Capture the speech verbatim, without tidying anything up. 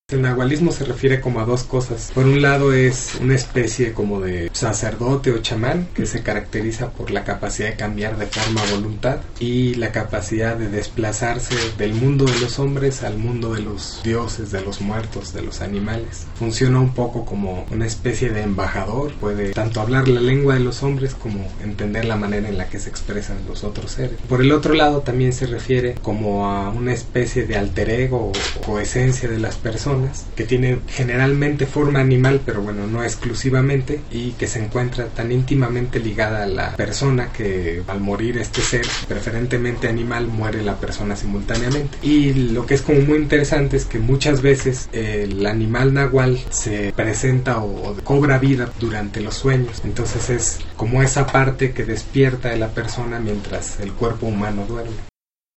El nahualismo se refiere como a dos cosas. Por un lado es una especie como de sacerdote o chamán que se caracteriza por la capacidad de cambiar de forma a voluntad y la capacidad de desplazarse del mundo de los hombres al mundo de los dioses, de los muertos, de los animales. Funciona un poco como una especie de embajador, puede tanto hablar la lengua de los hombres como entender la manera en la que se expresan los otros seres. Por el otro lado también se refiere como a una especie de alter ego o, o esencia de las personas que tiene generalmente forma animal, pero bueno, no exclusivamente, y que se encuentra tan íntimamente ligada a la persona que al morir este ser, preferentemente animal, muere la persona simultáneamente. Y lo que es como muy interesante es que muchas veces el animal nahual se presenta o, o cobra vida durante los sueños, entonces es como esa parte que despierta de la persona mientras el cuerpo humano duerme.